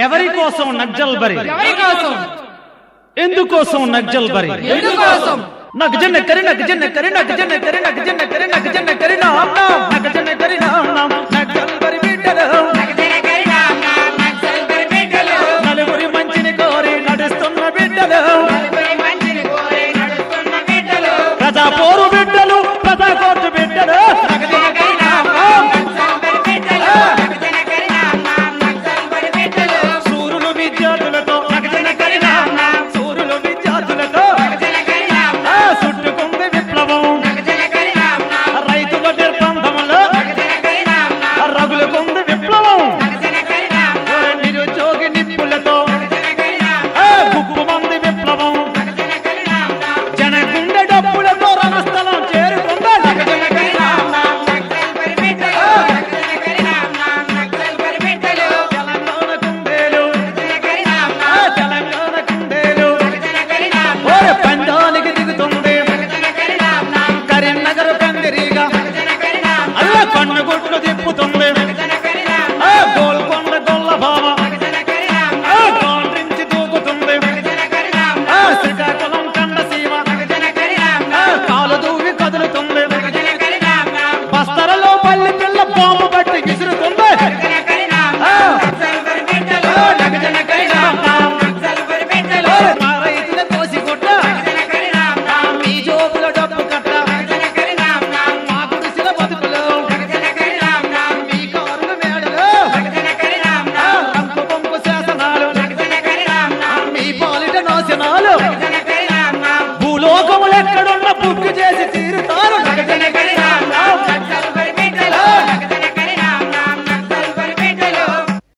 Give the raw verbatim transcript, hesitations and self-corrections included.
ఎవరి కోసం నగ్జల్ బరి? ఎవరి కోసం? ఎందుకోసం నగ్జల్ బరి? ఎందుకోసం? నగజన కరి నగజన కరి నగజన కరి నగజన కరి నగజన కరి నామ నగజన కరి నామ నగ్జల్ బరి బిడ్డలు నగజన కరి నామ నగ్జల్ బరి బిడ్డలు నలుగురి మంచిని కోరి నడుస్తున్న బిడ్డలు నలుగురి మంచిని కోరి నడుస్తున్న బిడ్డలు ప్రజా పోరు బిడ్డలు ప్రజా కోర్టు బిడ్డలు నగజన కరి నామ నగ్జల్ బరి బిడ్డలు నగజన కరి నామ నగ్జల్ బరి బిడ్డలు సూరులు విద్యార్థులతో నగజన కరి నామ సూరులు విద్యార్థులతో నగజన కరి నామ చుట్టుకుంది విప్లవం నగజన కరి నామ రైతుల నిర్బంధంలో నగజన కరి నామ రగులుకుంది విప్లవం నగజన కరి నామ నిరుద్యోగి నిప్పులతో నగజన కరి నామ గుప్పు మంది విప్లవం నగజన కరి నామ జన గుండె డప్పులతో రణస్థలం చేరుకుందా నగజన కరి నామ నగ్జల్ బరి బిడ్డలు నగజన కరి నామ నగ్జల్ బరి బిడ్డలు తెలంగాణ కుందేలు నగజన కరి నామ తెలంగాణ కుందేలు నగజన కరి నామ ఓరే పందానికి దిగుతుంది నగజన కరి నామ కరీంనగర్ పందిరిగా నగజన కరి నామ అల్ల కన్నుగుట్లు తిప్పుతుంది నగజన కరి నామ ఆ గోల్కొండ గొల్ల భావ నగజన కరి నామ ఆ కాండ్రించి దూకుతుంది నగజన కరి నామ ఆ శ్రీకాకుళం కండ సీమ నగజన కరి నామ ఆ కాలు దూవి కదులుతుంది నగజన కరి నామ బస్తరలో పల్లి పిల్ల బాంబు పట్టి విసురుతుంది నగజన కరి నామ ఆ నగ్జల్ బరి బిడ్డలు ఆ నగజన కరి నామ నగ్జల్ బరి బిడ్డలు మా రైతుల కోసిగుట్ట నగజన కరి నామ మీ జోబుల డబ్బు కట్ట నగజన కరి నామ మా గుడిసిన బతుకులు నగజన కరి నామ మీ కారుల మేడలు నగజన కరి నామ రంపు పంపు శాసనాలు నగజన కరి నామ మీ పాలిట నాశనాలు నగజన కరి నామ భూలోకములు ఎక్కడున్న బుక్కు చేసి